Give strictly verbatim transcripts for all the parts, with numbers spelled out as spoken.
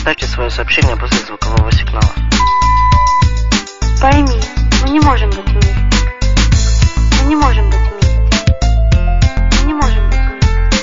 Оставьте свое сообщение после звукового сигнала. Пойми, мы не можем быть вместе. Мы не можем быть вместе. Мы не можем быть вместе.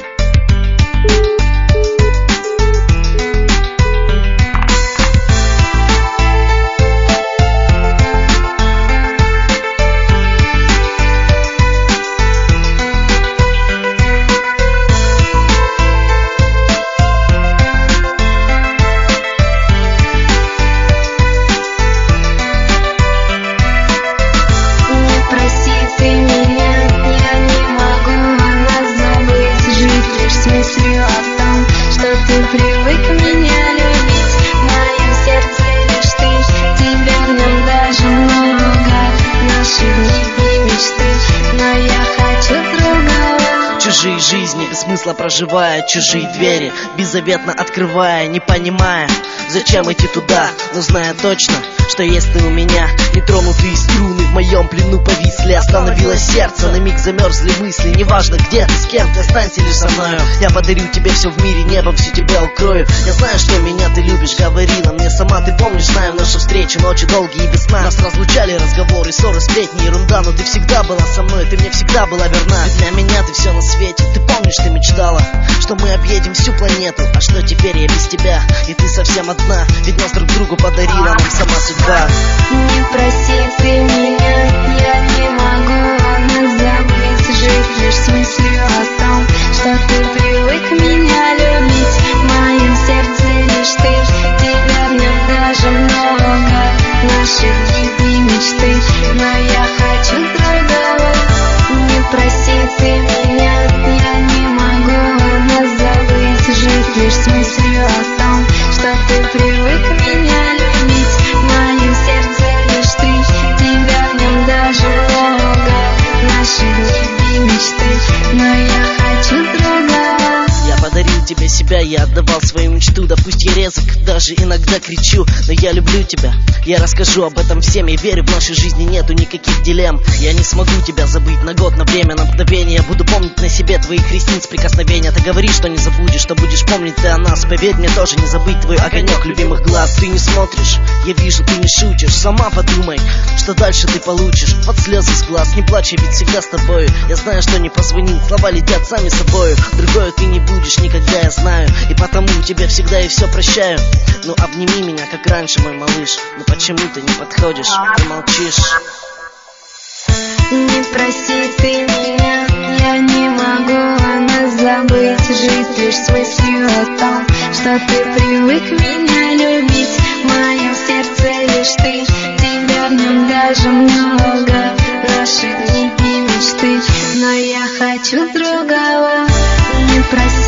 Чужие жизни без смысла проживая, чужие двери беззаветно открывая, не понимая, зачем идти туда, но зная точно, что есть ты у меня. Нетронутые струны в моем плену повисли, остановилось сердце, на миг замерзли мысли. Неважно где ты, с кем ты, останься лишь со мною. Я подарю тебе все в мире, небом всю тебя укрою. Я знаю, что меня ты любишь, говорила мне сама. Ты помнишь, знаю наши встречи, ночи долгие и без сна. Нас разлучали разговоры, ссоры, сплетни, ерунда. Но ты всегда была со мной, ты мне всегда была верна. Ведь для меня ты все на свете. Ты помнишь, ты мечтала, что мы объедем всю планету. А что теперь я без тебя, и ты совсем одна. Ведь нас друг другу подарила нам сама судьба. Не проси ты меня, я не могу нас забыть. Жить лишь с мыслью о том, что ты привык меня любить. В моем сердце лишь ты, тебя в нем даже много. Наши дни мечты, но я хочу другого. Не проси ты меня, я не могу нас забыть. Жить лишь с мыслью о том, что ты привык меня любить. В моем сердце лишь ты, тебя в нем даже много. Наши дни мечты, но я хочу другого. Я подарил тебе себя, я отдавал свою мечту. Да пусть я резок, даже иногда кричу, но я люблю тебя, я расскажу об этом всем. Я верю, в нашей жизни нету никаких дилемм. Я не смогу тебя забыть на год, на время, на мгновение. Я буду помнить на себе твоих ресниц прикосновения. Ты говоришь, что не забудешь, что будешь помнить ты о нас. Поверь мне, тоже не забыть твой огонек любимых глаз. Ты не смотришь, я вижу, ты не шутишь. Сама подумай, что дальше ты получишь. Под слезы с глаз, не плачь, я ведь всегда с тобою. Я знаю, что не позвонил, слова летят сами собою. Другое ты не будешь никогда, я знаю. И потому тебе всегда и все прощаю. Ну обними меня, как раньше, мой малыш. Ну почему ты не подходишь, ты молчишь? Не проси ты меня, я не могу нас забыть. Жить лишь с мыслью о том, что ты привык меня любить. В моем сердце лишь ты, тебя в нем даже много. Наши дни и мечты, но я хочу другого. Не проси